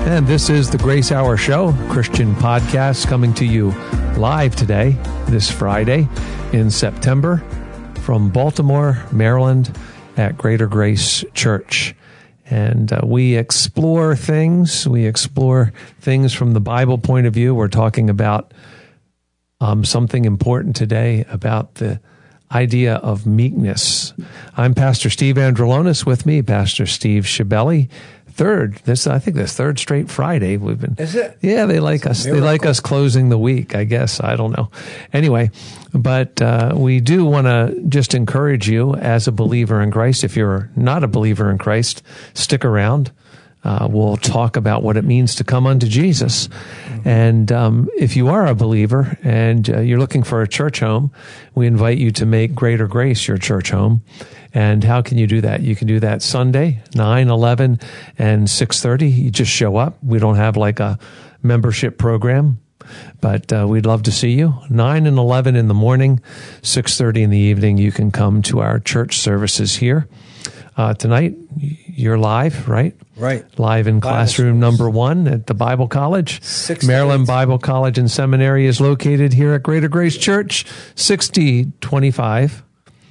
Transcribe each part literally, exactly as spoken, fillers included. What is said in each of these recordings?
And this is the Grace Hour Show, Christian podcast, coming to you live today, this Friday in September, from Baltimore, Maryland, at Greater Grace Church. And uh, we explore things, we explore things from the Bible point of view. We're talking about um, something important today about the idea of meekness. I'm Pastor Steve Androlonis. With me, Pastor Steve Shibeli. Third, this I think this third straight Friday we've been. Is it? Yeah, they like us. They like us closing the week. I guess I don't know. Anyway, but uh, we do want to just encourage you as a believer in Christ. If you're not a believer in Christ, stick around. Uh, we'll talk about what it means to come unto Jesus. Mm-hmm. And um, if you are a believer and uh, you're looking for a church home, we invite you to make Greater Grace your church home. And how can you do that? You can do that Sunday, nine, eleven, and six thirty. You just show up. We don't have like a membership program, but uh, we'd love to see you. nine and eleven in the morning, six thirty in the evening. You can come to our church services here. Uh, tonight, you're live, right? Right. Live in Bible classroom service. number one at the Bible College. Six Maryland eight. Bible College and Seminary is located here at Greater Grace Church, sixty twenty-five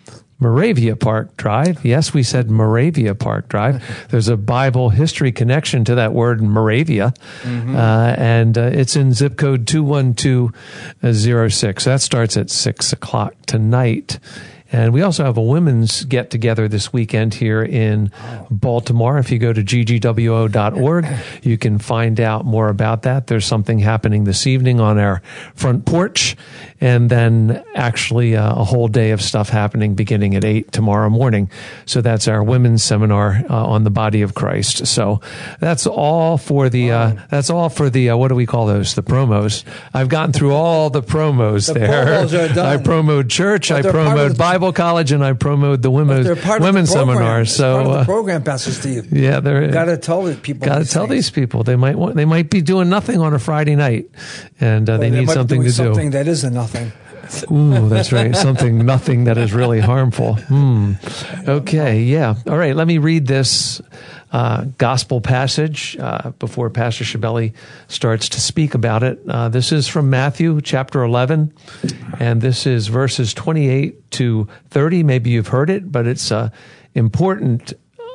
Moravia Park Drive. Yes, we said Moravia Park Drive. There's a Bible history connection to that word, Moravia. Mm-hmm. Uh, and uh, it's in zip code two one two zero six. That starts at six o'clock tonight. And we also have a women's get-together this weekend here in Baltimore. If you go to g g w o dot org, you can find out more about that. There's something happening this evening on our front porch, and then actually uh, a whole day of stuff happening beginning at eight tomorrow morning. So that's our women's seminar uh, on the body of Christ. So that's all for the, uh, that's all for the, uh, what do we call those? The promos. I've gotten through all the promos The there. promos are done. I promoted church. But I they're part of promoted the- Bible College, and I promote the women's They're part women's of the program. seminar. It's So part of the uh, program, Pastor Steve. yeah, they're Got to tell the people. got to these tell things. these people they might want, they might be doing nothing on a Friday night, and uh, Well, they need might be something doing to something do. that isn't nothing. Ooh, that's right. Something nothing that is really harmful. Hmm. Okay, yeah. All right. Let me read this uh, gospel passage uh, before Pastor Shibeli starts to speak about it. Uh, this is from Matthew chapter eleven, and this is verses twenty-eight to thirty. Maybe you've heard it, but it's a important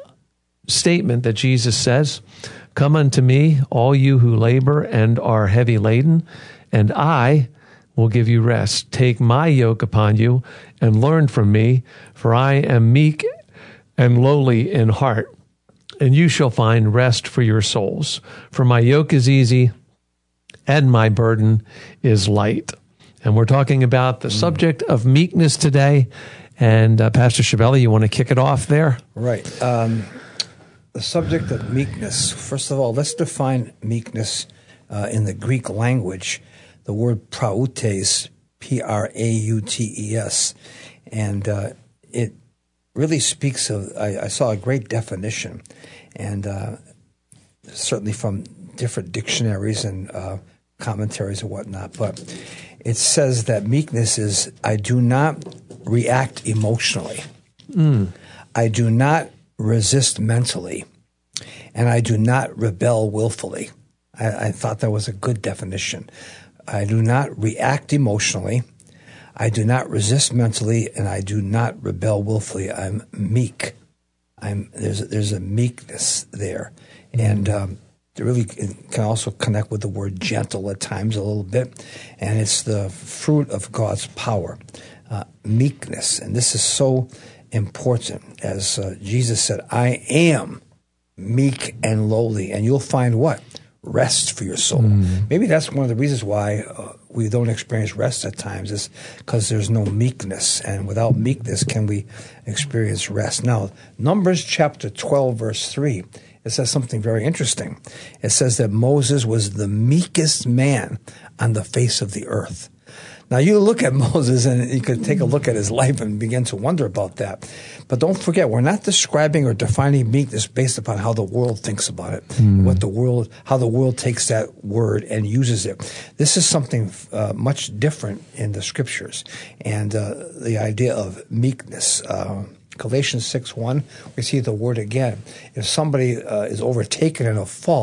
statement that Jesus says, "Come unto me, all you who labor and are heavy laden, and I will give you rest. Take my yoke upon you and learn from me, for I am meek and lowly in heart, and you shall find rest for your souls. For my yoke is easy and my burden is light." And we're talking about the subject of meekness today. And uh, Pastor Shibeli, you want to kick it off there? Right. Um, the subject of meekness. First of all, let's define meekness uh, in the Greek language. The word prautes, P R A U T E S, and uh, it really speaks of, I, I saw a great definition, and uh, certainly from different dictionaries and uh, commentaries and whatnot, but it says that meekness is, I do not react emotionally, mm. I do not resist mentally, and I do not rebel willfully. I, I thought that was a good definition. I do not react emotionally, I do not resist mentally, and I do not rebel willfully. I'm meek. I'm there's there's a meekness there, mm-hmm. and um, it really can also connect with the word gentle at times a little bit, and it's the fruit of God's power, uh, meekness, and this is so important. As uh, Jesus said, "I am meek and lowly," and you'll find what? Rest for your soul. Mm. Maybe that's one of the reasons why uh, we don't experience rest at times, is because there's no meekness. And without meekness, can we experience rest? Now, Numbers chapter twelve, verse three, it says something very interesting. It says that Moses was the meekest man on the face of the earth. Now, you look at Moses and you could take a look at his life and begin to wonder about that. But don't forget, we're not describing or defining meekness based upon how the world thinks about it, mm. what the world, how the world takes that word and uses it. This is something uh, much different in the scriptures. And uh, the idea of meekness, uh, Galatians six one, we see the word again. If somebody uh, is overtaken in a fault,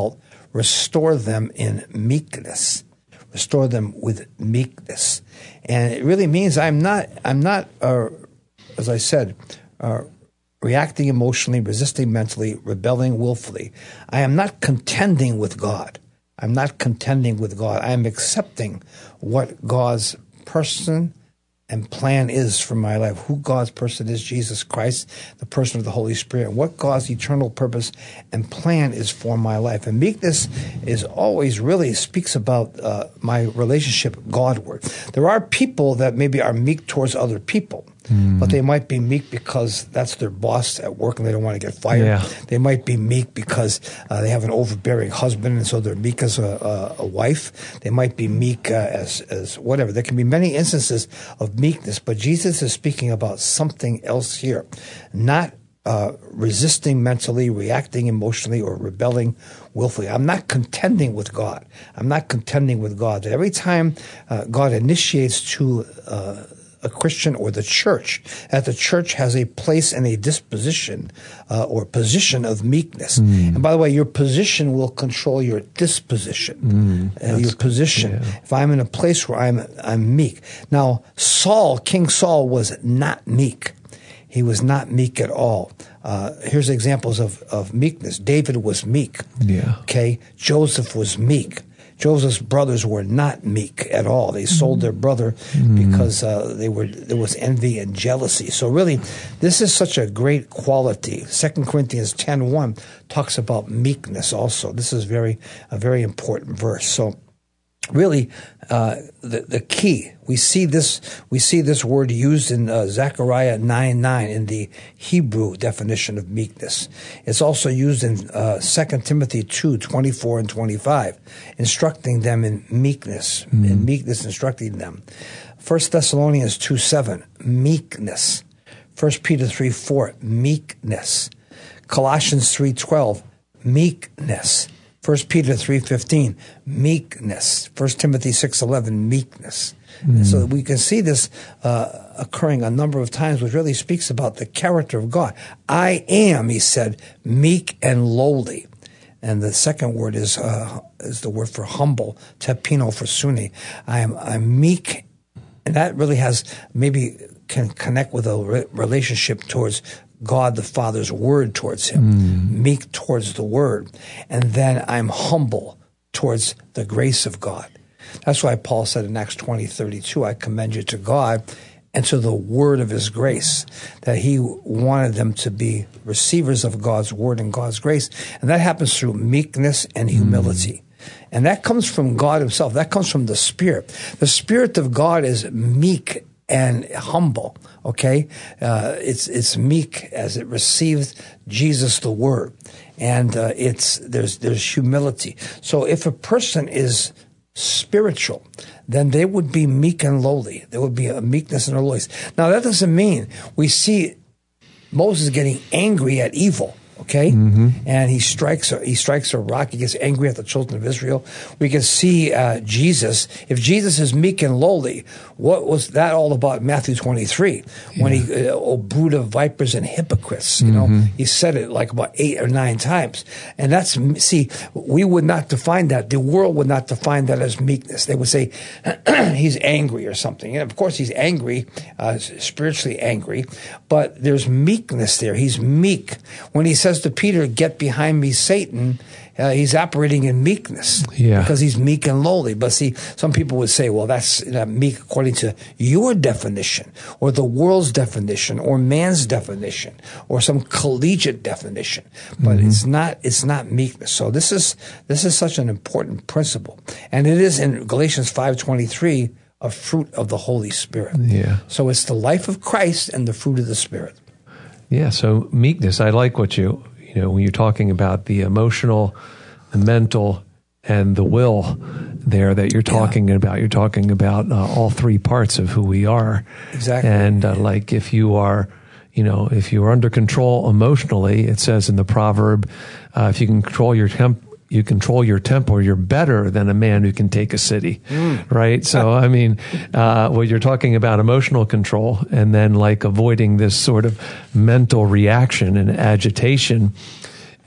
restore them in meekness. Restore them with meekness. And it really means I'm not, I'm not, uh, as I said, uh, reacting emotionally, resisting mentally, rebelling willfully. I am not contending with God. I'm not contending with God. I am accepting what God's person and plan is for my life, who God's person is, Jesus Christ, the person of the Holy Spirit, what God's eternal purpose and plan is for my life. And meekness is always really speaks about uh, my relationship Godward. There are people that maybe are meek towards other people, mm. but they might be meek because that's their boss at work and they don't want to get fired. Yeah. They might be meek because uh, they have an overbearing husband and so they're meek as a, a, a wife. They might be meek uh, as, as whatever. There can be many instances of meekness, but Jesus is speaking about something else here, not uh, resisting mentally, reacting emotionally, or rebelling willfully. I'm not contending with God. I'm not contending with God. Every time uh, God initiates to uh, a Christian or the church, that the church has a place and a disposition uh, or position of meekness. Mm. And by the way, your position will control your disposition. Mm, uh, your position. Yeah. If I'm in a place where I'm I'm meek. Now, Saul, King Saul, was not meek. He was not meek at all. Uh, here's examples of, of meekness. David was meek. Yeah. Okay. Joseph was meek. Joseph's brothers were not meek at all. They sold their brother because uh, they were there was envy and jealousy. So really, this is such a great quality. Second Corinthians ten one talks about meekness also. This is very a very important verse. So really, uh, the the key we see this we see this word used in uh, Zechariah nine nine in the Hebrew definition of meekness. It's also used in uh, Second Timothy two twenty-four and twenty-five, instructing them in meekness, mm. in meekness, instructing them. First Thessalonians two seven, meekness. First Peter three four, meekness. Colossians three twelve, meekness. First Peter three fifteen, meekness. First Timothy six eleven, meekness. Mm. So we can see this uh, occurring a number of times, which really speaks about the character of God. I am, he said, meek and lowly. And the second word is uh, is the word for humble, tepino for suni. I am I'm meek, and that really has maybe can connect with a re- relationship towards God the Father's word towards him, mm. meek towards the word. And then I'm humble towards the grace of God. That's why Paul said in Acts twenty thirty-two, I commend you to God and to the word of his grace, that he wanted them to be receivers of God's word and God's grace. And that happens through meekness and humility. Mm. And that comes from God himself. That comes from the Spirit. The Spirit of God is meek and humble. Okay, uh, it's it's meek as it receives Jesus the Word, and uh, it's there's there's humility. So if a person is spiritual, then they would be meek and lowly. There would be a meekness and a lowliness. Now that doesn't mean we see Moses getting angry at evil. Okay, mm-hmm. and he strikes a, he strikes a rock. He gets angry at the children of Israel. We can see uh, Jesus. If Jesus is meek and lowly, what was that all about? In Matthew twenty-three, yeah. when he, uh, oh brood of vipers and hypocrites. You mm-hmm. know, he said it like about eight or nine times. And that's see, we would not define that. The world would not define that as meekness. They would say he's angry or something. And of course, he's angry, uh, spiritually angry. But there's meekness there. He's meek when he says to Peter, get behind me, Satan, uh, he's operating in meekness yeah. because he's meek and lowly. But see, some people would say, well, that's you know, meek according to your definition or the world's definition or man's definition or some collegiate definition. But mm-hmm. it's not, it's not meekness. So this is, this is such an important principle. And it is in Galatians five twenty-three, a fruit of the Holy Spirit. Yeah. So it's the life of Christ and the fruit of the Spirit. Yeah, so meekness, I like what you, you know, when you're talking about the emotional, the mental, and the will there that you're talking yeah. about. You're talking about uh, all three parts of who we are. Exactly. And uh, like if you are, you know, if you are under control emotionally, it says in the proverb, uh, if you can control your temp, you control your temper, you're better than a man who can take a city, mm. right? So, I mean, uh, what you're talking about emotional control and then like avoiding this sort of mental reaction and agitation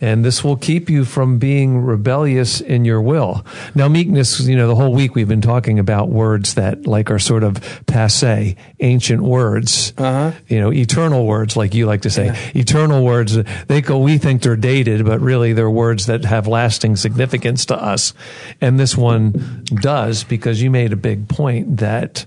and this will keep you from being rebellious in your will. Now, meekness, you know, the whole week we've been talking about words that like are sort of passé, ancient words, uh-huh. you know, eternal words, like you like to say, yeah. eternal words. They go, we think they're dated, but really they're words that have lasting significance to us. And this one does, because you made a big point that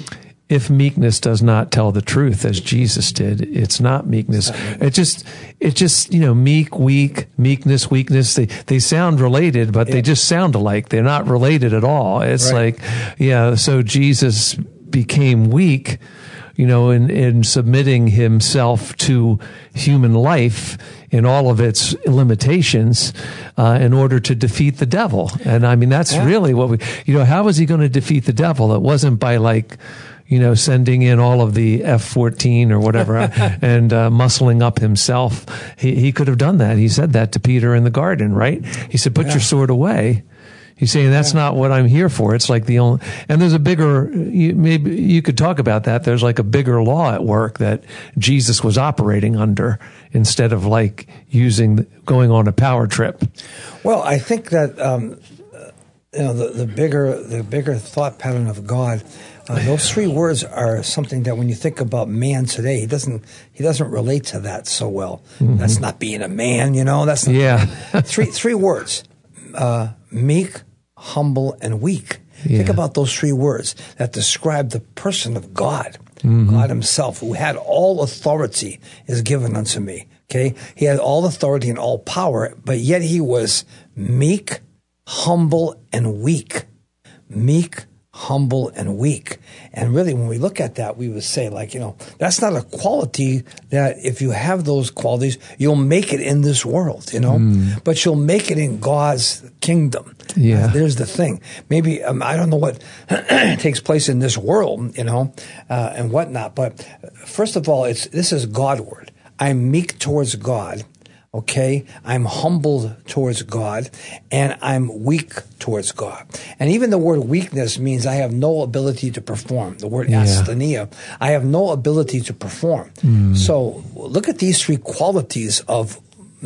if meekness does not tell the truth as Jesus did, it's not meekness. It just, it just, you know, meek, weak, meekness, weakness, they, they sound related, but yeah. they just sound alike. They're not related at all. It's right. like, yeah, so Jesus became weak, you know, in, in submitting himself to human life in all of its limitations, uh, in order to defeat the devil. And I mean, that's yeah. really what we, you know, how was he going to defeat the devil? It wasn't by like, you know, sending in all of the F fourteen or whatever and uh, muscling up himself. He, he could have done that. He said that to Peter in the garden, right? He said, put yeah. your sword away. He's saying that's yeah. not what I'm here for. It's like the only, and there's a bigger, you, maybe you could talk about that. There's like a bigger law at work that Jesus was operating under instead of like using, going on a power trip. Well, I think that, um, you know, the, the bigger, the bigger thought pattern of God, Uh, those three words are something that when you think about man today, he doesn't he doesn't relate to that so well. Mm-hmm. That's not being a man, you know. That's not yeah. three three words: uh, meek, humble, and weak. Yeah. Think about those three words that describe the person of God, mm-hmm. God Himself, who had all authority is given unto me. Okay, He had all authority and all power, but yet He was meek, humble, and weak. Meek, humble, and weak. And really, when we look at that, we would say, like, you know, that's not a quality that if you have those qualities, you'll make it in this world, you know, mm. but you'll make it in God's kingdom. Yeah. Uh, there's the thing. Maybe, um, I don't know what takes place in this world, you know, uh, and whatnot. But first of all, it's, this is Godward. I'm meek towards God. Okay, I'm humbled towards God, and I'm weak towards God. And even the word weakness means I have no ability to perform. The word yeah. asthenia, I have no ability to perform. Mm. So look at these three qualities of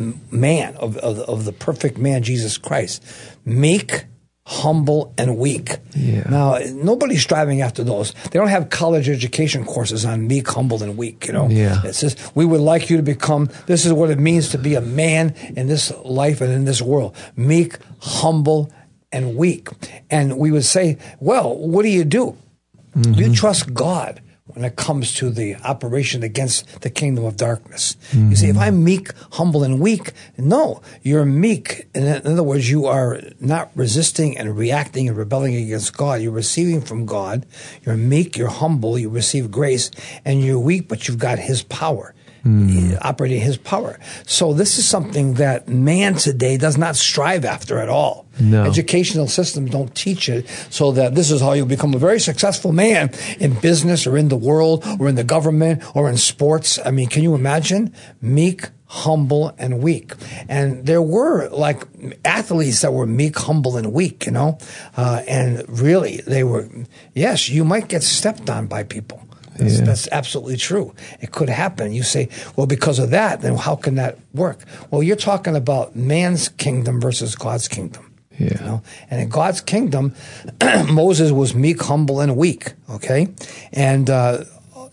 man, of, of, of the perfect man, Jesus Christ. Meek, humble, and weak. Yeah. Now, nobody's striving after those. They don't have college education courses on meek, humble, and weak, you know. Yeah. It says, we would like you to become, this is what it means to be a man in this life and in this world. Meek, humble, and weak. And we would say, well, what do you do? Mm-hmm. You trust God when it comes to the operation against the kingdom of darkness. Mm-hmm. You say, if I'm meek, humble, and weak, no, you're meek. In other words, you are not resisting and reacting and rebelling against God. You're receiving from God. You're meek, you're humble, you receive grace, and you're weak, but you've got His power. Mm. Operating His power. So this is something that man today does not strive after at all. No. Educational systems don't teach it, so that this is how you become a very successful man in business or in the world or in the government or in sports. I mean, can you imagine? Meek, humble, and weak. And there were like athletes that were meek, humble, and weak, you know, uh, and really they were, yes, you might get stepped on by people. That's, yeah. that's absolutely true. It could happen. You say, well, because of that, then how can that work? Well, you're talking about man's kingdom versus God's kingdom. Yeah. You know? And in God's kingdom, Moses was meek, humble, and weak. Okay? And uh,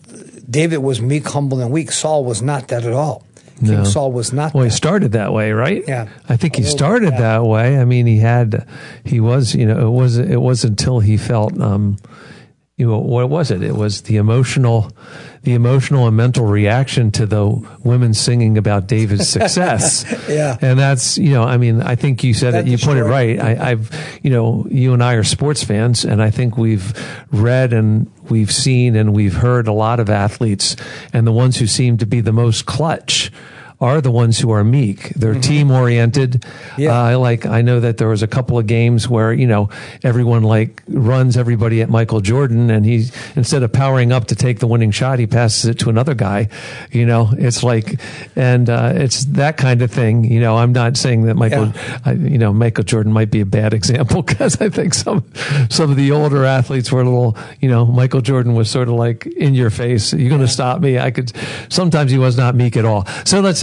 David was meek, humble, and weak. Saul was not that at all. King no. Saul was not. Well, that. he started that way, right? Yeah. I think he started bit, yeah. that way. I mean, he had, he was, you know, it was, it was until he felt, um, you know, what was it? It was the emotional, the emotional and mental reaction to the women singing about David's success. Yeah. And that's, you know, I mean, I think you said that it, you put it right. I, I've, you know, you and I are sports fans, and I think we've read and we've seen and we've heard a lot of athletes, and the ones who seem to be the most clutch are the ones who are meek. They're mm-hmm. team oriented. Yeah. Uh, like I know that there was a couple of games where, you know, everyone like runs everybody at Michael Jordan, and he, instead of powering up to take the winning shot, he passes it to another guy. You know, it's like, and uh, it's that kind of thing. You know, I'm not saying that Michael, yeah. I, you know, Michael Jordan might be a bad example, because I think some, some of the older athletes were a little, you know, Michael Jordan was sort of like in your face. You're going to yeah. stop me. I could, sometimes he was not meek at all. So let's,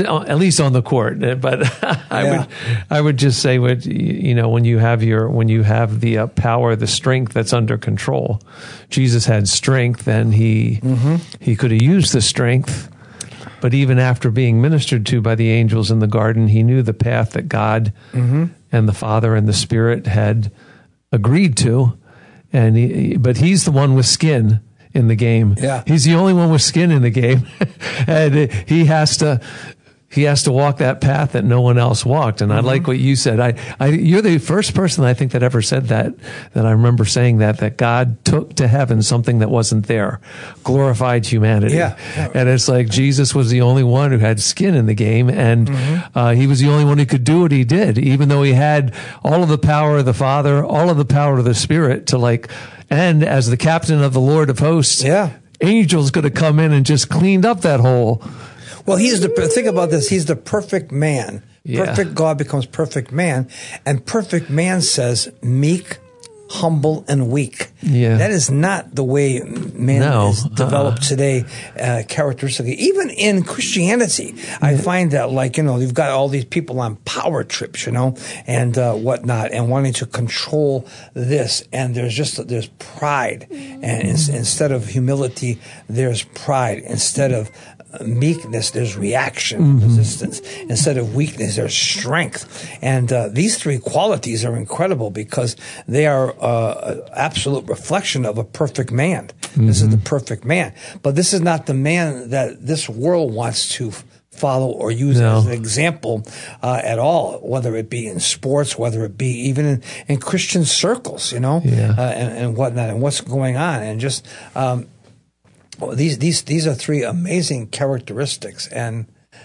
at least on the court. But I Yeah. would, I would just say, what you know, when you have your, when you have the uh, power, the strength that's under control. Jesus had strength, and he mm-hmm. he could have used the strength. But even after being ministered to by the angels in the garden, he knew the path that God mm-hmm. and the Father and the Spirit had agreed to. And he, but he's the one with skin in the game. Yeah. He's the only one with skin in the game. And he has to, he has to walk that path that no one else walked. And mm-hmm. I like what you said. I, I, you're the first person I think that ever said that, that I remember saying that, that God took to heaven something that wasn't there, glorified humanity. Yeah. Yeah. And it's like Jesus was the only one who had skin in the game. And, mm-hmm. uh, he was the only one who could do what he did, even though he had all of the power of the Father, all of the power of the Spirit to like, and as the captain of the Lord of hosts, yeah. angels could have come in and just cleaned up that hole. Well, he's the, think about this. He's the perfect man. Yeah. Perfect God becomes perfect man. And perfect man says meek, humble, and weak. Yeah. That is not the way man No. is developed uh-uh. today, uh, characteristically. Even in Christianity, I find that, like, you know, you've got all these people on power trips, you know, and uh, whatnot, and wanting to control this. And there's just, there's pride. And in, instead of humility, there's pride. Instead of meekness, there's reaction, mm-hmm. resistance. Instead of weakness, there's strength. And uh, these three qualities are incredible because they are uh, an absolute reflection of a perfect man. Mm-hmm. This is the perfect man. But this is not the man that this world wants to follow or use no. as an example uh, at all, whether it be in sports, whether it be even in, in Christian circles, you know, yeah. uh, and, and whatnot, and what's going on. And just... Um, Well, these these these are three amazing characteristics, and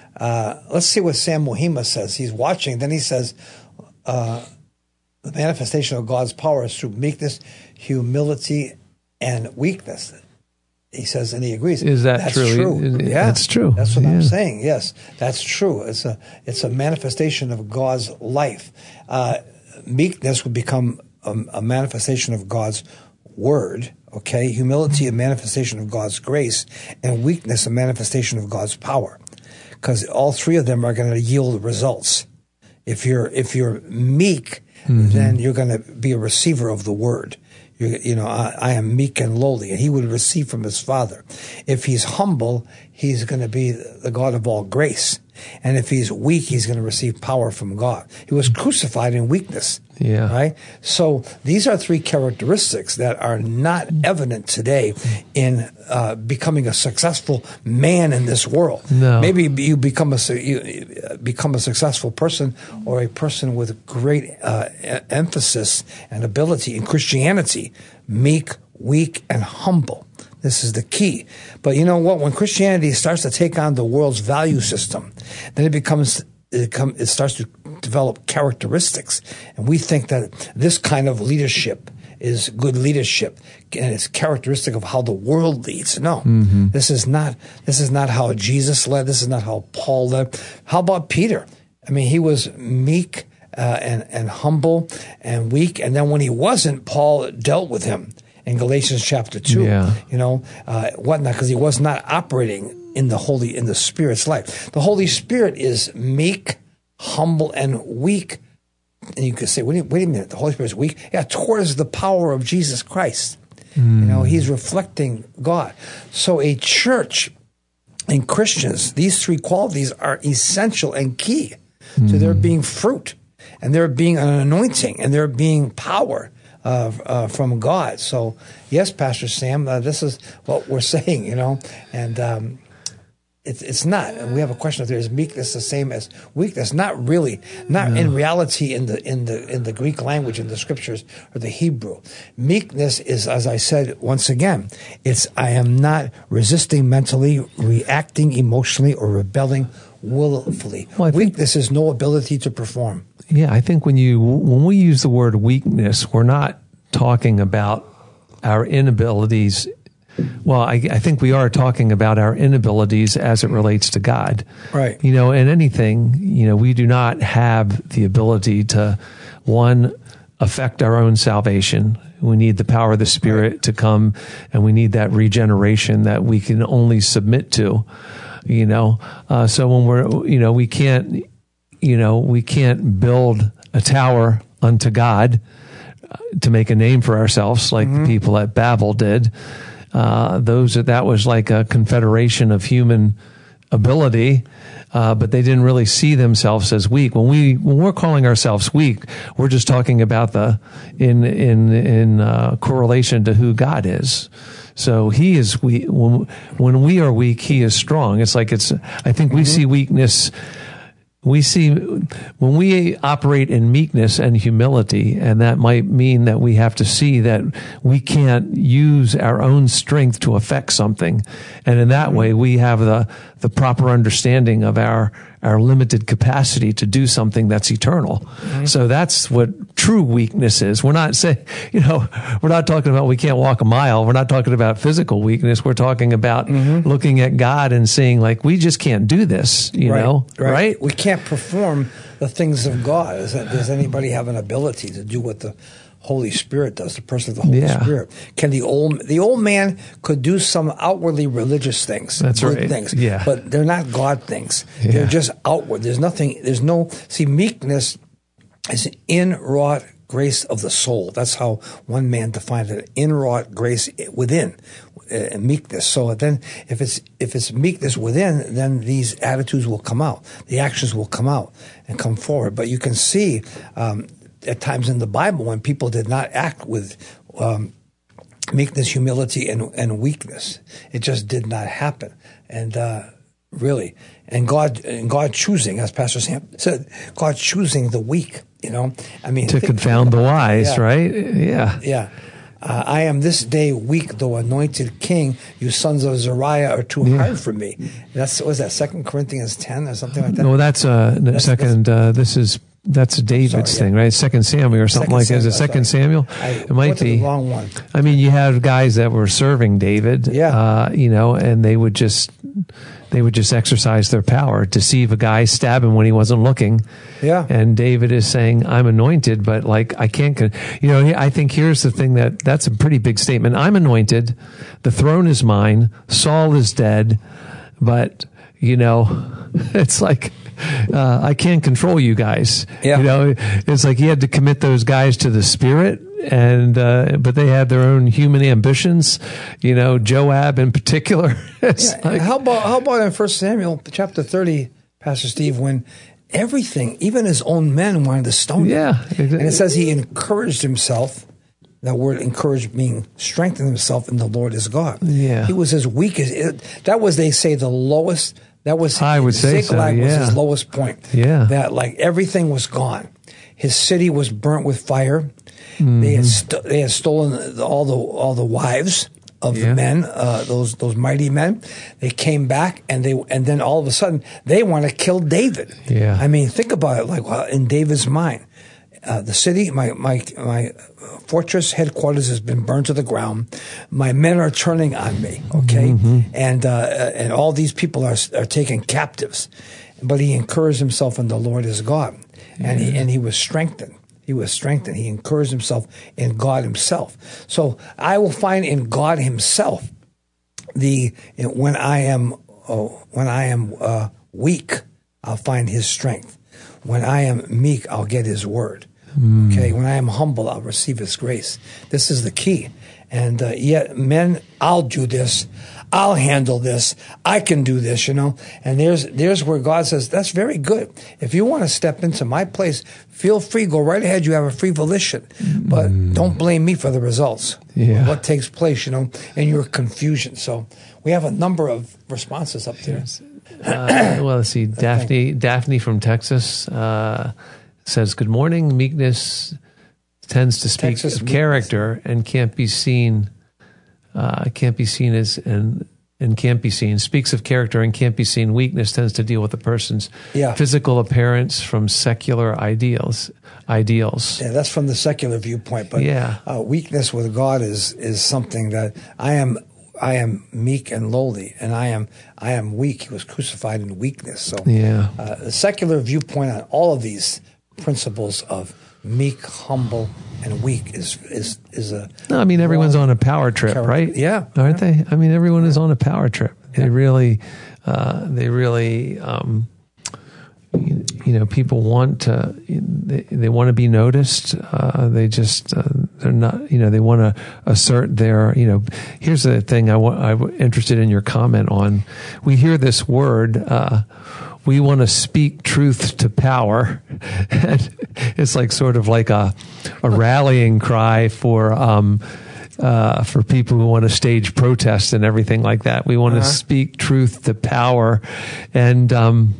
uh, let's see what Sam Mohima says. He's watching. Then he says, uh, "The manifestation of God's power is through meekness, humility, and weakness." He says, and he agrees. Is that that's true? true? Is, yeah, that's true. That's what yeah. I'm saying. Yes, that's true. It's a it's a manifestation of God's life. Uh, meekness would become a, a manifestation of God's word. Okay, humility, a manifestation of God's grace, and weakness, a manifestation of God's power, because all three of them are going to yield results. If you're if you're meek, mm-hmm. then you're going to be a receiver of the word. You, you know, I, I am meek and lowly, and he would receive from his Father. If he's humble, he's going to be the God of all grace. And if he's weak, he's going to receive power from God. He was crucified in weakness. Yeah. Right? So these are three characteristics that are not evident today in uh, becoming a successful man in this world. No. Maybe you become a you become a successful person or a person with great uh, emphasis and ability in Christianity, meek, weak, and humble. This is the key. But you know what? When Christianity starts to take on the world's value system, then it becomes it, come, it starts to develop characteristics. And we think that this kind of leadership is good leadership and it's characteristic of how the world leads. No, mm-hmm. this is not, this is not how Jesus led. This is not how Paul led. How about Peter? I mean, he was meek uh, and, and humble and weak. And then when he wasn't, Paul dealt with him. In Galatians chapter two, yeah. you know, uh, whatnot, because he was not operating in the Holy, in the Spirit's life. The Holy Spirit is meek, humble, and weak. And you could say, wait, wait a minute, the Holy Spirit is weak? Yeah, towards the power of Jesus Christ. Mm. You know, he's reflecting God. So a church and Christians, these three qualities are essential and key mm. to there being fruit, and there being an anointing, and there being power. Uh, uh, from God. So, yes, Pastor Sam, uh, this is what we're saying, you know, and um, it's it's not. And we have a question if there is meekness the same as weakness? Not really. Not no. in reality in the in the in the Greek language, in the scriptures, or the Hebrew. Meekness is, as I said once again, it's I am not resisting mentally, reacting emotionally, or rebelling willfully. Well, weakness is no ability to perform. Yeah, I think when you when we use the word weakness, we're not talking about our inabilities. Well, I, I think we are talking about our inabilities as it relates to God. Right. You know, in anything, you know, we do not have the ability to, one, affect our own salvation. We need the power of the Spirit right. to come, and we need that regeneration that we can only submit to. you know. Uh, so when we're, you know, we can't, you know, we can't build a tower unto God to make a name for ourselves like mm-hmm. the people at Babel did. Uh, those that was like a confederation of human ability, uh, but they didn't really see themselves as weak. When we when we're calling ourselves weak, we're just talking about the in in in uh, correlation to who God is. So He is weak. When, when we are weak, He is strong. It's like it's. I think we mm-hmm. see weakness. We see when we operate in meekness and humility, and that might mean that we have to see that we can't use our own strength to affect something. And in that way, we have the, the proper understanding of our, our limited capacity to do something that's eternal. Mm-hmm. So that's what true weakness is. We're not saying, you know, we're not talking about we can't walk a mile. We're not talking about physical weakness. We're talking about mm-hmm. looking at God and saying, like, we just can't do this, you right, know, right? right? We can't perform the things of God. Is that, does anybody have an ability to do what the Holy Spirit does, the person of the Holy yeah. Spirit? Can the old the old man could do some outwardly religious things, that's good right, things, yeah, but they're not God things. Yeah. They're just outward. There's nothing. There's no. See, meekness is an inwrought grace of the soul. That's how one man defined it: inwrought grace within. Uh, meekness. So then, if it's if it's meekness within, then these attitudes will come out, the actions will come out and come forward. But you can see um, at times in the Bible when people did not act with um, meekness, humility, and and weakness. It just did not happen. And uh, really, and God and God choosing, as Pastor Sam said, God choosing the weak. You know, I mean, to think, confound the wise, yeah. right? Yeah, yeah. Uh, I am this day weak, though anointed king. You sons of Zeruiah are too yeah. hard for me. That's what was that Second Corinthians ten or something like that? No, that's uh that's, second. That's, uh, this is that's David's sorry, yeah. thing, right? Second Samuel or something second like that. Is it Second sorry. Samuel? I it might be the wrong one. I mean, you have guys that were serving David, yeah, uh, you know, and they would just they would just exercise their power, deceive a guy, stab him when he wasn't looking. Yeah. And David is saying, I'm anointed, but like, I can't, con-. you know, I think here's the thing that that's a pretty big statement. I'm anointed. The throne is mine. Saul is dead. But, you know, it's like, uh, I can't control you guys. Yeah. You know, it's like he had to commit those guys to the Spirit. And, uh, but they had their own human ambitions, you know, Joab in particular. Yeah. Like, how about, how about in First Samuel chapter thirty, Pastor Steve, when everything, even his own men wanted to stone him. Yeah. Exactly. And it says he encouraged himself. That word encouraged meaning strengthen himself in the Lord his God. Yeah. He was as weak as, it, that was, they say, the lowest, that was, I would say Ziklag so, yeah. was his lowest point. Yeah. That like everything was gone. His city was burnt with fire. Mm-hmm. They had st- they had stolen all the all the wives of yeah. the men, uh, those those mighty men. They came back, and they and then all of a sudden they want to kill David. Yeah, I mean, think about it. Like well, in David's mind, uh, the city, my my my fortress headquarters has been burned to the ground. My men are turning on me. Okay, mm-hmm. and uh, and all these people are are taken captives. But he encouraged himself in the Lord his God, and yeah. he and he was strengthened. He was strengthened. He encouraged himself in God himself. So I will find in God himself the when I am oh, when I am uh, weak, I'll find his strength. When I am meek, I'll get his word. Mm. Okay. When I am humble, I'll receive his grace. This is the key. And uh, yet, men, I'll do this. I'll handle this. I can do this, you know. And there's there's where God says, that's very good. If you want to step into my place, feel free. Go right ahead. You have a free volition. But mm. don't blame me for the results. Yeah. What takes place, you know, and your confusion. So we have a number of responses up there. Uh, well, let's see. Daphne, Daphne from Texas uh, says, good morning. Meekness tends to speak Texas of character and can't be seen uh, can't be seen as and and can't be seen speaks of character and can't be seen. Weakness tends to deal with a person's yeah. physical appearance from secular ideals. Ideals. Yeah, that's from the secular viewpoint. But yeah. uh, weakness with God is is something that I am. I am meek and lowly, and I am I am weak. He was crucified in weakness. So, yeah, uh, the secular viewpoint on all of these principles of meek, humble, and weak is is is a. No, I mean everyone's on a power trip, character. right? Yeah, aren't yeah. they? I mean everyone is on a power trip. They really, uh, they really, um, you, you know, people want to, they, they want to be noticed. Uh, they just, uh, they're not, you know, they want to assert their, you know, here's the thing I want, I'm interested in your comment on. We hear this word, uh, we want to speak truth to power. And it's like sort of like a, a rallying cry for, um, uh, for people who want to stage protests and everything like that. We want uh-huh. to speak truth to power. And, um,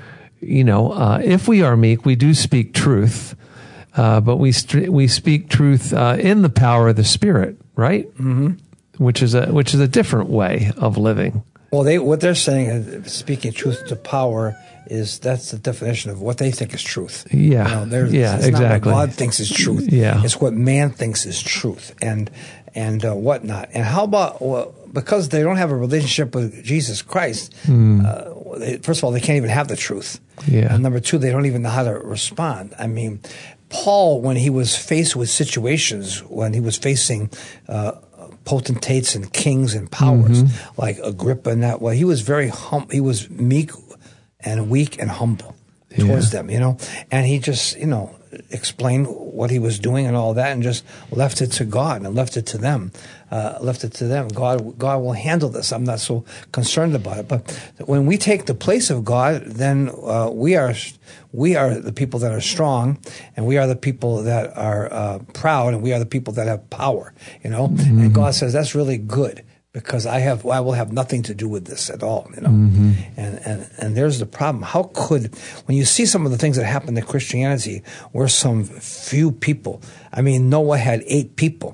you know, uh, if we are meek, we do speak truth, uh, but we st- we speak truth uh, in the power of the Spirit, right? Mm-hmm. Which is a which is a different way of living. Well, they what they're saying, uh, speaking truth to power, is that's the definition of what they think is truth. Yeah, you know, yeah, it's exactly. not what God thinks is truth. Yeah, it's what man thinks is truth, and and uh, whatnot. And how about well, because they don't have a relationship with Jesus Christ? Mm. Uh, they, first of all, they can't even have the truth. Yeah. And number two, they don't even know how to respond. I mean, Paul, when he was faced with situations, when he was facing uh, potentates and kings and powers mm-hmm. like Agrippa and that, well, he was very hum- he was meek and weak and humble towards yeah. them, you know. And he just, you know, explained what he was doing and all that, and just left it to God and left it to them. Uh, left it to them. God, God will handle this. I'm not so concerned about it. But when we take the place of God, then uh, we are we are the people that are strong, and we are the people that are uh, proud, and we are the people that have power. You know, mm-hmm. and God says that's really good, because I have I will have nothing to do with this at all. You know, mm-hmm. and and and there's the problem. How could, when you see some of the things that happen to Christianity, where some few people, I mean, Noah had eight people.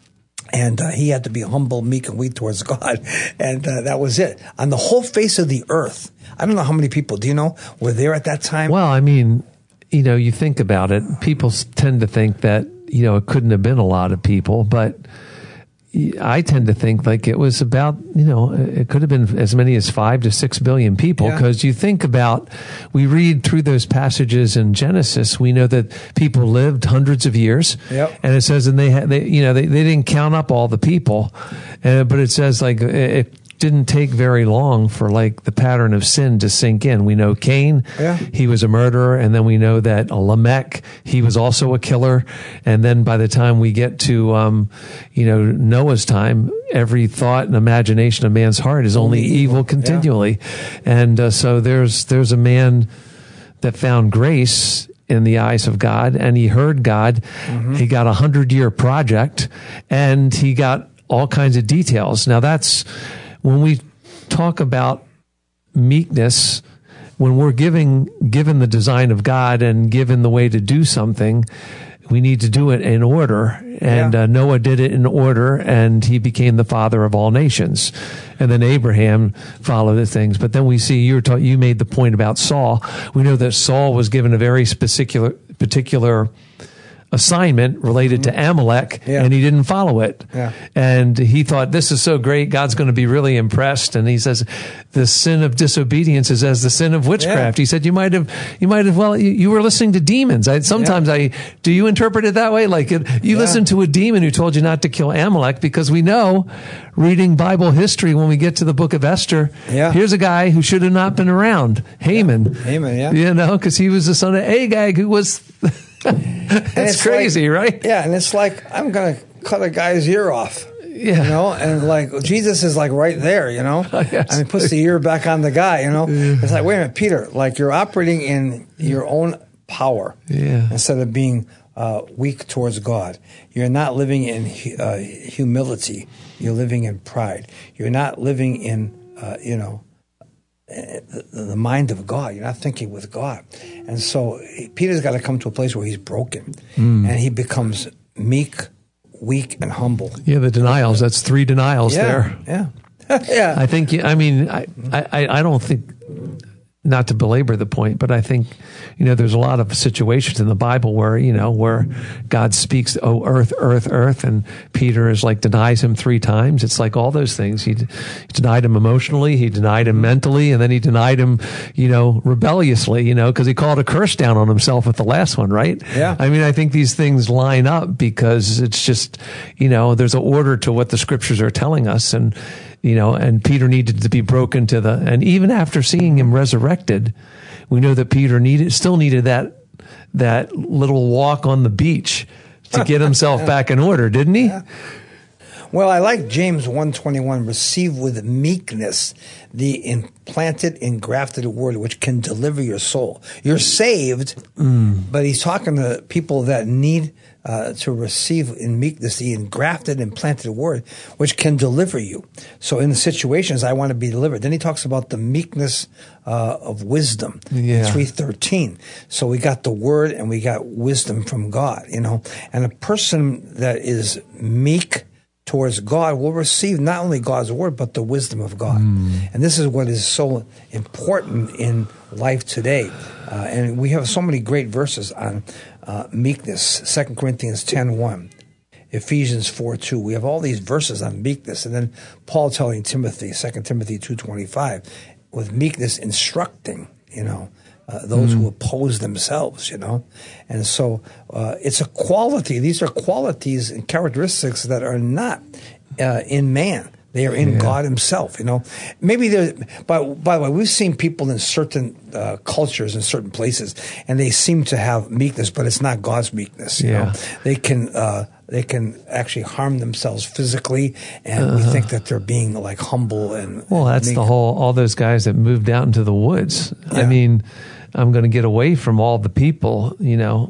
And uh, he had to be humble, meek, and weak towards God. And uh, that was it. On the whole face of the earth, I don't know how many people, do you know, were there at that time? Well, I mean, you know, you think about it, people tend to think that, you know, it couldn't have been a lot of people, but I tend to think like it was about, you know, it could have been as many as five to six billion people, because yeah. you think about, we read through those passages in Genesis, we know that people lived hundreds of years, yep. and it says, and they had, they, you know, they, they didn't count up all the people, uh, but it says like it didn't take very long for like the pattern of sin to sink in. We know Cain, yeah. he was a murderer, and then we know that Lamech, he was also a killer, and then by the time we get to, um, you know, Noah's time, every thought and imagination of man's heart is only, only evil, evil continually, yeah. and uh, so there's there's a man that found grace in the eyes of God, and he heard God. Mm-hmm. He got a hundred year project, and he got all kinds of details. Now that's, when we talk about meekness, when we're giving, given the design of God and given the way to do something, we need to do it in order. And yeah. uh, Noah did it in order, and he became the father of all nations. And then Abraham followed the things. But then we see, you were ta- you made the point about Saul. We know that Saul was given a very particular, particular assignment related mm-hmm. to Amalek, yeah. and he didn't follow it. Yeah. And he thought, this is so great, God's going to be really impressed. And he says, the sin of disobedience is as the sin of witchcraft. Yeah. He said, you might have, you might have, well, you, you were listening to demons. I, sometimes yeah. I, do you interpret it that way? Like it, you yeah. listened to a demon who told you not to kill Amalek, because we know, reading Bible history, when we get to the book of Esther, yeah. here's a guy who should have not been around, Haman. Yeah. Haman, yeah. You know, because he was the son of Agag, who was... That's crazy, like, right? Yeah, and it's like, I'm going to cut a guy's ear off. Yeah. You know, and like Jesus is like right there, you know, yes. and he puts the ear back on the guy, you know. Yeah. It's like, wait a minute, Peter, like you're operating in your own power yeah. instead of being uh, weak towards God. You're not living in uh, humility. You're living in pride. You're not living in, uh, you know, The, the mind of God. You're not thinking with God. And so Peter's got to come to a place where he's broken mm. and he becomes meek, weak, and humble. Yeah, the denials. That's three denials yeah, there. Yeah. yeah. I think, I mean, I, I, I don't think, not to belabor the point, but I think, you know, there's a lot of situations in the Bible where, you know, where God speaks, oh, earth, earth, earth, and Peter is like, denies him three times. It's like all those things. He, he denied him emotionally, he denied him mentally, and then he denied him, you know, rebelliously, you know, because he called a curse down on himself with the last one, right? Yeah. I mean, I think these things line up because it's just, you know, there's an order to what the scriptures are telling us. And you know, and Peter needed to be broken to the, and even after seeing him resurrected, we know that Peter needed, still needed that, that little walk on the beach to get himself back in order, didn't he? Yeah. Well, I like James one twenty-one, receive with meekness the implanted, engrafted word which can deliver your soul. You're saved, mm. but he's talking to people that need uh, to receive in meekness the engrafted, implanted word which can deliver you. So in the situations I want to be delivered. Then he talks about the meekness uh, of wisdom yeah. in three thirteen. So we got the word and we got wisdom from God, you know. And a person that is meek towards God will receive not only God's word, but the wisdom of God. Mm. And this is what is so important in life today. Uh, and we have so many great verses on uh, meekness. Second Corinthians ten one, Ephesians four two. We have all these verses on meekness. And then Paul telling Timothy, Second Timothy two twenty-five, with meekness instructing, you know, Uh, those mm. who oppose themselves, you know. And so uh, it's a quality. These are qualities and characteristics that are not uh, in man. They are in yeah. God himself, you know. Maybe there, but by the way, we've seen people in certain uh, cultures in certain places, and they seem to have meekness, but it's not God's meekness, you yeah. know. They can, uh, they can actually harm themselves physically, and uh-huh. we think that they're being like humble and. Well, that's meek. the whole, all those guys that moved out into the woods. Yeah. I mean, I'm going to get away from all the people, you know.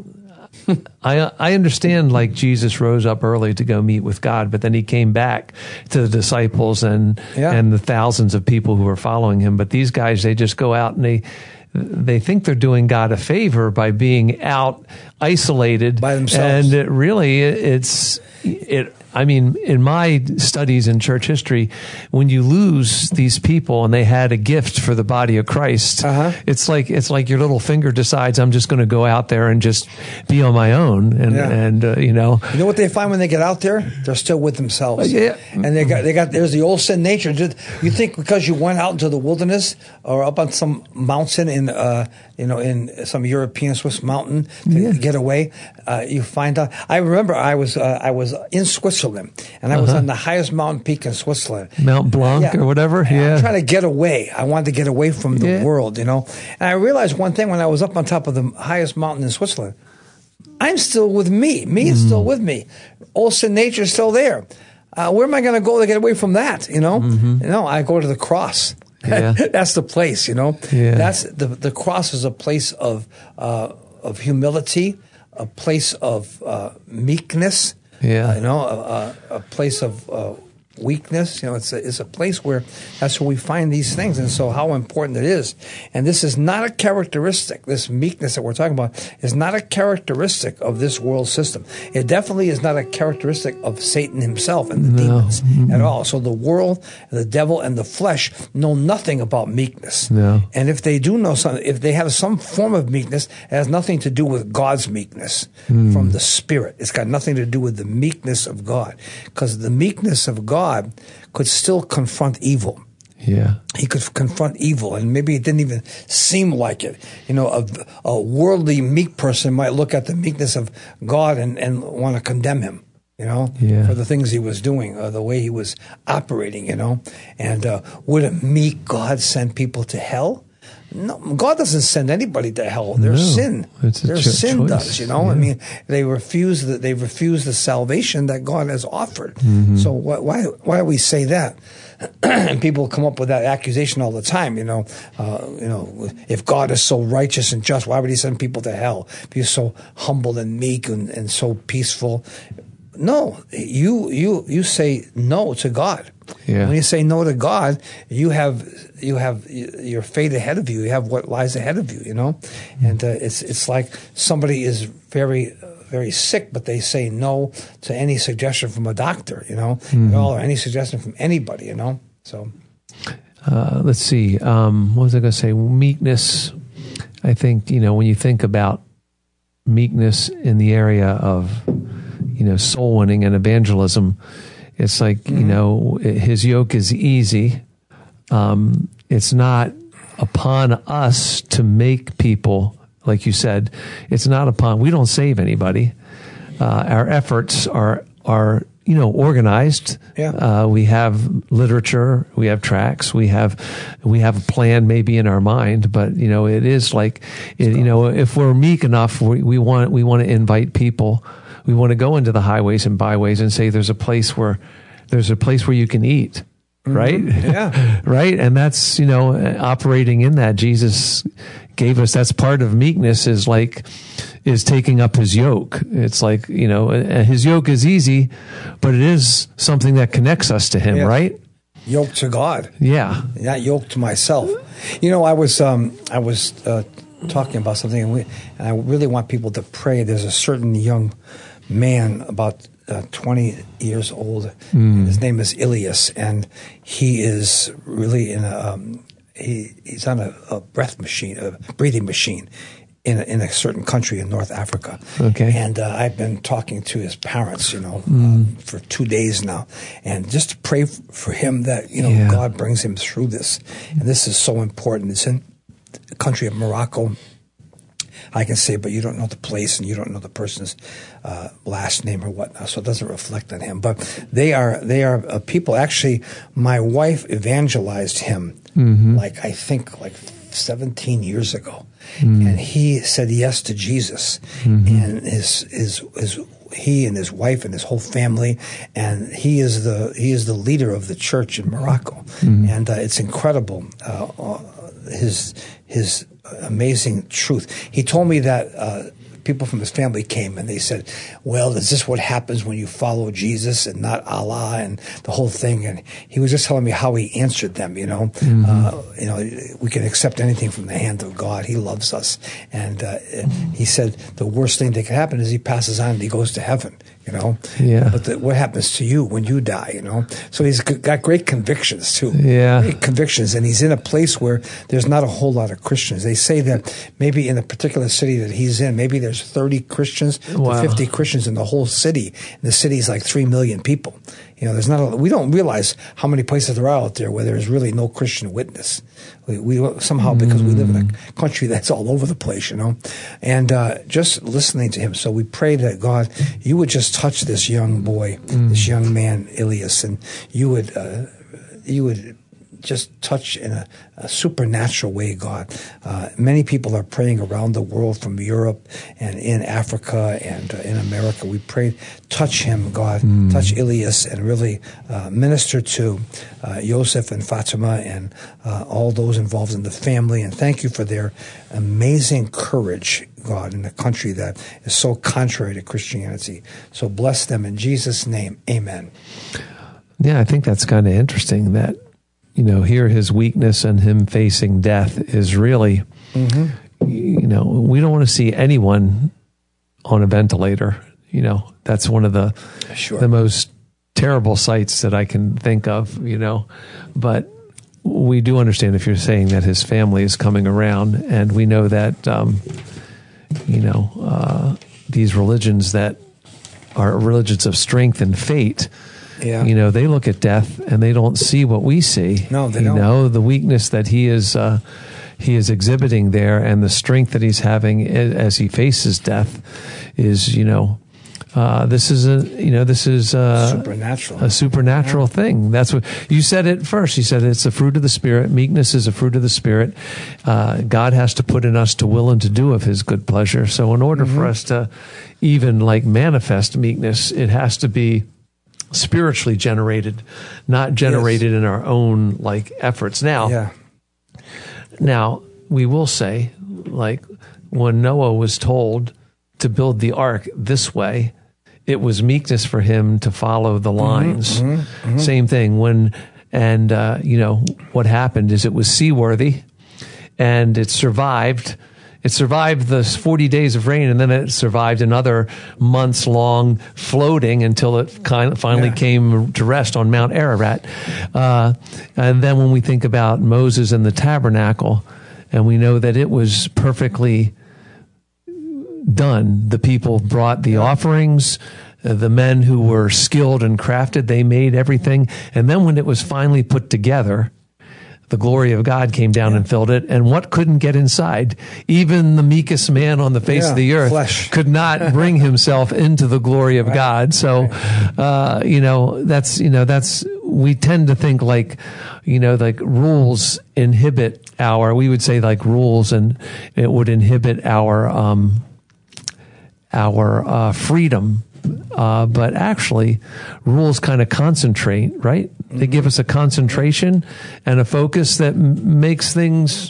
I I understand, like, Jesus rose up early to go meet with God, but then he came back to the disciples and yeah. and the thousands of people who were following him. But these guys, they just go out and they they think they're doing God a favor by being out isolated by themselves. And it really, it's it. I mean, in my studies in church history, when you lose these people and they had a gift for the body of Christ, uh-huh. it's like it's like your little finger decides, I'm just going to go out there and just be on my own, and yeah. and uh, you know, you know what they find when they get out there? They're still with themselves. Uh, yeah, and they got they got there's the old sin nature. You think because you went out into the wilderness or up on some mountain in uh you know in some European Swiss mountain to yeah. get away, uh, you find out. I remember I was uh, I was in Switzerland. And I was uh-huh. on the highest mountain peak in Switzerland. Mount Blanc yeah. or whatever? And yeah. I'm trying to get away. I wanted to get away from the yeah. world, you know. And I realized one thing when I was up on top of the highest mountain in Switzerland, I'm still with me. Me is mm. still with me. Old sin nature is still there. Uh, where am I going to go to get away from that, you know? Mm-hmm. You know, I go to the cross. Yeah. That's the place, you know. Yeah. That's the the cross is a place of uh, of humility, a place of uh, meekness. Yeah, uh, you know, a, a, a place of uh, weakness. You know, it's a, it's a place where that's where we find these things, and so how important it is. And this is not a characteristic. This meekness that we're talking about is not a characteristic of this world system. It definitely is not a characteristic of Satan himself and the no. demons mm-hmm. at all. So the world, the devil, and the flesh know nothing about meekness. No. And if they do know something, if they have some form of meekness, it has nothing to do with God's meekness mm. from the Spirit. It's got nothing to do with the meekness of God, because the meekness of God God could still confront evil. Yeah. He could confront evil, and maybe it didn't even seem like it. You know, a, a worldly meek person might look at the meekness of God and, and want to condemn him, you know, yeah. for the things he was doing, or the way he was operating, you know. And uh, would a meek God send people to hell? No, God doesn't send anybody to hell. Their no, sin, their cho- sin choice. does. You know, yeah. I mean, they refuse the they refuse the salvation that God has offered. Mm-hmm. So wh- why why do we say that? And people come up with that accusation all the time. You know, uh, you know, if God is so righteous and just, why would He send people to hell? If He's so humble and meek and, and so peaceful. No, you you you say no to God. Yeah. When you say no to God, you have you have your fate ahead of you. You have what lies ahead of you. You know, and uh, it's it's like somebody is very very sick, but they say no to any suggestion from a doctor. You know, mm-hmm. at all, or any suggestion from anybody. You know, so. Uh, let's see. Um, what was I going to say? Meekness. I think, you know, when you think about meekness in the area of, you know, soul winning and evangelism, it's like, mm-hmm. you know, His yoke is easy. Um, it's not upon us to make people, like you said, it's not upon, we don't save anybody. Uh, our efforts are, are you know, organized. Yeah. Uh, we have literature, we have tracks, we have, we have a plan maybe in our mind, but you know, it is like, it, you know, if we're meek enough, we, we want, we want to invite people. We want to go into the highways and byways and say, there's a place where, there's a place where you can eat. Right? Mm-hmm. Yeah. Right. And that's, you know, operating in that. Jesus gave us, that's part of meekness is like, is taking up his yoke. It's like, you know, his yoke is easy, but it is something that connects us to him, Yes. right? Yoke to God. Yeah. Not yoke to myself. You know, I was, um, I was, uh, talking about something and, we, and I really want people to pray. There's a certain young man about Uh, twenty years old. Mm. His name is Elias, and he is really in a um, he he's on a, a breath machine, a breathing machine, in a, in a certain country in North Africa. Okay, and uh, I've been talking to his parents, you know, mm. um, for two days now, and just to pray f- for him that you know yeah. God brings him through this, and this is so important. It's in the country of Morocco. I can say, but you don't know the place and you don't know the person's uh, last name or whatnot, so it doesn't reflect on him. But they are they are uh, people. Actually, my wife evangelized him, mm-hmm. like I think like seventeen years ago, mm-hmm. and he said yes to Jesus, mm-hmm. and his his his. He and his wife and his whole family, and he is the he is the leader of the church in Morocco, mm-hmm. and uh, it's incredible. Uh, uh, his his amazing truth. He told me that uh, people from his family came and they said, "Well, is this what happens when you follow Jesus and not Allah and the whole thing?" And he was just telling me how he answered them. You know, mm-hmm. uh, you know, we can accept anything from the hand of God. He loves us, and uh, he said the worst thing that can happen is he passes on and he goes to heaven. You know, yeah. But the, what happens to you when you die? You know, so he's got great convictions too. Yeah, great convictions, and he's in a place where there's not a whole lot of Christians. They say that maybe in the particular city that he's in, maybe there's thirty Christians wow. to fifty Christians in the whole city. And the city's like three million people. You know, there's not. A, we don't realize how many places there are out there where there's really no Christian witness. We, we somehow because we live in a country that's all over the place, you know, and uh, just listening to him. So we pray that God, you would just touch this young boy, mm. this young man, Elias, and you would, uh, you would just touch in a, a supernatural way, God. Uh, many people are praying around the world, from Europe and in Africa and uh, in America. We pray, touch him, God, mm. touch Elias, and really uh, minister to uh, Joseph and Fatima and uh, all those involved in the family. And thank you for their amazing courage, God, in a country that is so contrary to Christianity. So bless them in Jesus' name. Amen. Yeah, I think that's kind of interesting that, you know, here his weakness and him facing death is really, mm-hmm. you know, we don't want to see anyone on a ventilator. You know, that's one of the sure. the most terrible sights that I can think of, you know. But we do understand if you're saying that his family is coming around, and we know that, um, you know, uh, these religions that are religions of strength and fate, yeah. you know, they look at death and they don't see what we see. No, they you don't. You know, the weakness that he is uh, he is exhibiting there, and the strength that he's having as he faces death is, you know, uh, this is a, you know, this is a supernatural, a supernatural yeah. thing. That's what you said it first. You said it's a fruit of the Spirit. Meekness is a fruit of the Spirit. Uh, God has to put in us to will and to do of His good pleasure. So in order mm-hmm. for us to even like manifest meekness, it has to be spiritually generated, not generated yes. in our own like efforts. Now, yeah. now we will say, like when Noah was told to build the ark this way, it was meekness for him to follow the lines. Mm-hmm, mm-hmm. Same thing when, and uh, you know what happened is it was seaworthy, and it survived. It survived the forty days of rain, and then it survived another months long floating until it kind of finally yeah. came to rest on Mount Ararat. Uh, and then when we think about Moses and the tabernacle, and we know that it was perfectly done. The people brought the offerings. Uh, the men who were skilled and crafted, they made everything. And then when it was finally put together, the glory of God came down yeah. and filled it. And what couldn't get inside? Even the meekest man on the face yeah, of the earth flesh. could not bring himself into the glory of right. God. So, uh, you know, that's, you know, that's, we tend to think like, you know, like rules inhibit our, we would say like rules, and it would inhibit our, um, our, uh, freedom. Uh, but actually, rules kind of concentrate, right? Mm-hmm. They give us a concentration and a focus that m- makes things,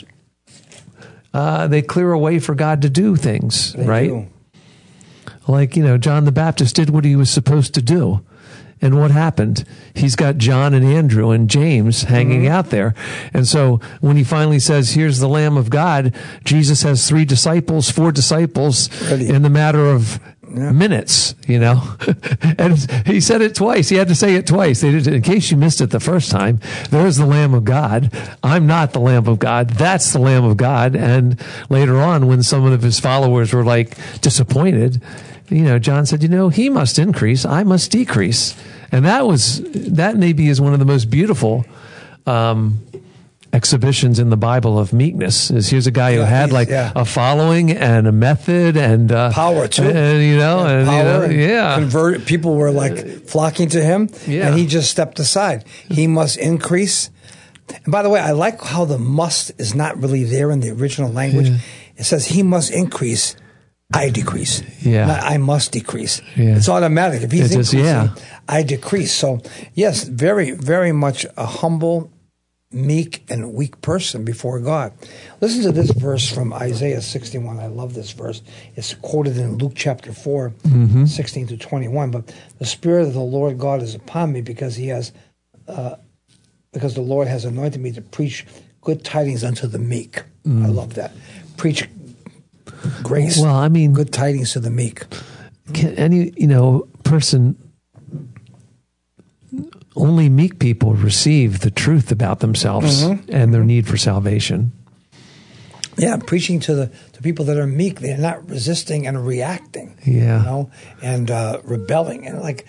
uh, they clear a way for God to do things, they right? Do. Like, you know, John the Baptist did what he was supposed to do. And what happened? He's got John and Andrew and James hanging mm-hmm. out there. And so when he finally says, here's the Lamb of God, Jesus has three disciples, four disciples Ready. in the matter of yeah. minutes, you know. And he said it twice. He had to say it twice. They did, in case you missed it the first time, there's the Lamb of God. I'm not the Lamb of God. That's the Lamb of God. And later on, when some of his followers were like disappointed, you know, John said, you know, he must increase, I must decrease. And that was, that maybe is one of the most beautiful um, exhibitions in the Bible of meekness. Is here's a guy who yeah, had like yeah. a following and a method and uh, power too, and, you know, and and, power, you know, and yeah, convert. People were like flocking to him, yeah. and he just stepped aside. He must increase. And by the way, I like how the "must" is not really there in the original language. Yeah. It says he must increase, I decrease. Yeah. Not I must decrease. Yeah. It's automatic. If he's it increasing, just, yeah. I decrease. So, yes, very, very much a humble, meek, and weak person before God. Listen to this verse from Isaiah sixty-one. I love this verse. It's quoted in Luke chapter four, mm-hmm. sixteen to twenty-one. But the Spirit of the Lord God is upon me because he has, uh, because the Lord has anointed me to preach good tidings unto the meek. Mm. I love that. Preach grace. Well, I mean, good tidings to the meek. Can any, you know, person, only meek people receive the truth about themselves mm-hmm. and their need for salvation. Yeah, preaching to the to people that are meek, they're not resisting and reacting. Yeah, you know, and uh, rebelling and like.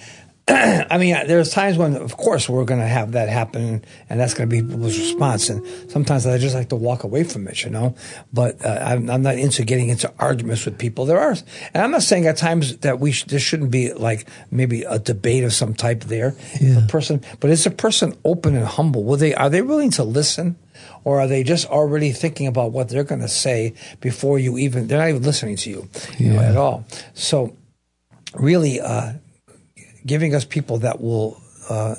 I mean, there's times when, of course, we're going to have that happen, and that's going to be people's response. And sometimes I just like to walk away from it, you know. But uh, I'm, I'm not into getting into arguments with people. There are, and I'm not saying at times that we sh- there shouldn't be like maybe a debate of some type there. Yeah. A person, but is a person open and humble? Will they are they willing to listen, or are they just already thinking about what they're going to say before you even? They're not even listening to you, you yeah. know, at all. So, really. Uh, giving us people that will uh,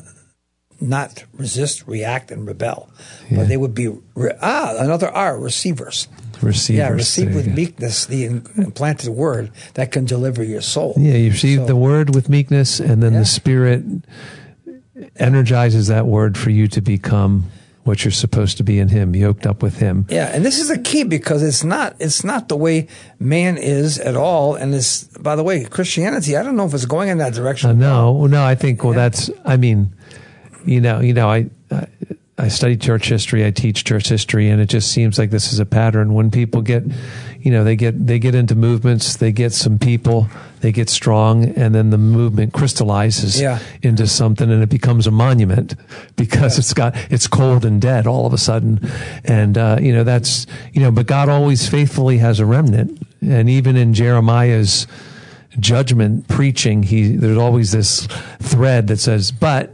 not resist, react, and rebel. Yeah. But they would be, re- ah, another R, receivers. Receivers. Yeah, receive with meekness the implanted word that can deliver your soul. Yeah, you receive so, the word with meekness, and then yeah. the Spirit energizes that word for you to become what you're supposed to be in him, yoked up with him. Yeah, and this is a key because it's not it's not the way man is at all. And it's, by the way, Christianity, I don't know if it's going in that direction. Uh, no, no, I think, well, yeah. that's, I mean, you know, you know, I, I I study church history, I teach church history, and it just seems like this is a pattern. When people get, you know, they get they get into movements, they get some people, they get strong, and then the movement crystallizes yeah. into something, and it becomes a monument because yeah. it's got it's cold and dead all of a sudden, and uh, you know that's you know, but God always faithfully has a remnant, and even in Jeremiah's judgment preaching, he there's always this thread that says, "But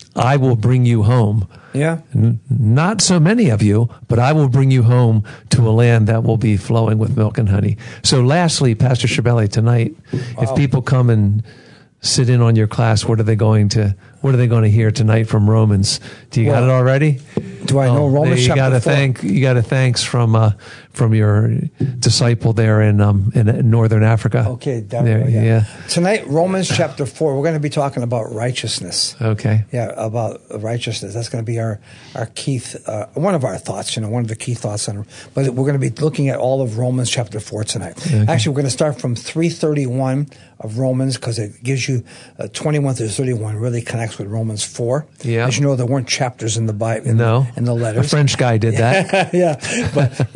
I will bring you home." Yeah. N- not so many of you, but I will bring you home to a land that will be flowing with milk and honey. So lastly, Pastor Schibelli, tonight, wow. if people come and sit in on your class, what are they going to what are they going to hear tonight from Romans? Do you well, got it already? Do I know oh, Romans you chapter got a four? thank you got a thanks from uh, from your disciple there in um in, in northern Africa. Okay, down there, there, yeah. yeah. Tonight, Romans chapter four. We're going to be talking about righteousness. Okay. Yeah, about righteousness. That's going to be our our key, th- uh, one of our thoughts. You know, one of the key thoughts on. But we're going to be looking at all of Romans chapter four tonight. Okay. Actually, we're going to start from three thirty-one of Romans because it gives you uh, twenty-one through thirty-one. Really connects with Romans four. Yeah. As you know, there weren't chapters in the Bible. In no. The, in the letters. A French guy did that. yeah. But Romans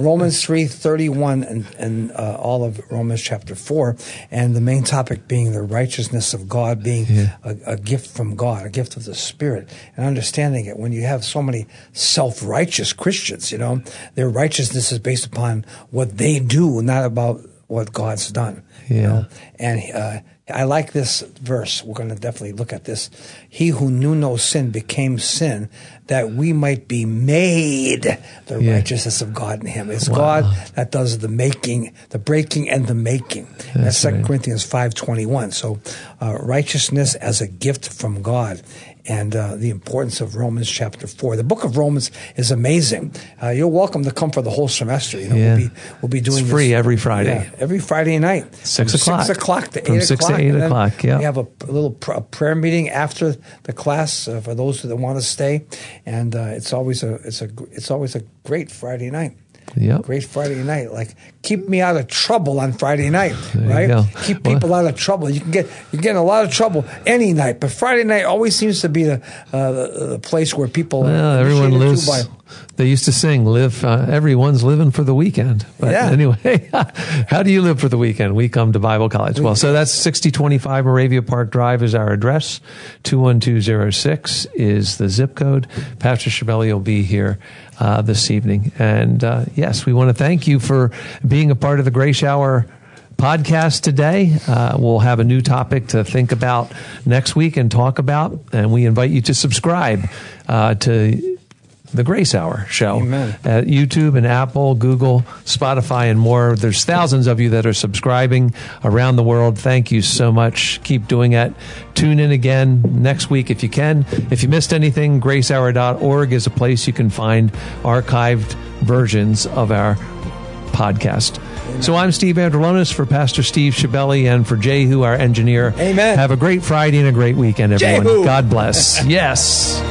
twenty-three, thirty-one, and, and uh, all of Romans chapter four. And the main topic being the righteousness of God, being yeah. a, a gift from God, a gift of the Spirit, and understanding it. When you have so many self-righteous Christians, you know, their righteousness is based upon what they do, not about what God's done. Yeah. You know? And uh, I like this verse. We're going to definitely look at this. He who knew no sin became sin, that we might be made the yeah. righteousness of God in him. It's wow. God that does the making, the breaking and the making. That's, That's Second right. Corinthians five twenty-one. So uh, righteousness as a gift from God. And uh, the importance of Romans chapter four. The book of Romans is amazing. Uh, you're welcome to come for the whole semester. You know, yeah. we'll be we'll be doing it's free this, every Friday. Yeah, every Friday night, six o'clock, six o'clock to from eight six o'clock. to eight o'clock. Yeah, we have a, a little pr- a prayer meeting after the class uh, for those that want to stay, and uh, it's always a it's a it's always a great Friday night. Yep. Great Friday night. Like, keep me out of trouble on Friday night, there right? Keep people well, out of trouble. You can get you get in a lot of trouble any night, but Friday night always seems to be the uh, the, the place where people. Well, everyone lives. By, they used to sing, "Live." Uh, everyone's living for the weekend. But yeah. anyway, how do you live for the weekend? We come to Bible College. Well, so that's sixty twenty-five Moravia Park Drive is our address. two one two zero six is the zip code. Pastor Shibeli will be here uh, this evening. And uh, yes, we want to thank you for being a part of the Grace Hour podcast today. Uh, we'll have a new topic to think about next week and talk about. And we invite you to subscribe uh, to the Grace Hour show Amen. At YouTube and Apple, Google, Spotify, and more. There's thousands of you that are subscribing around the world. Thank you so much. Keep doing it. Tune in again next week if you can. If you missed anything, grace hour dot org is a place you can find archived versions of our podcast. Amen. So I'm Steve Androlonis for Pastor Steve Shibeli and for Jehu, our engineer. Amen. Have a great Friday and a great weekend, everyone. Jehu. God bless. Yes.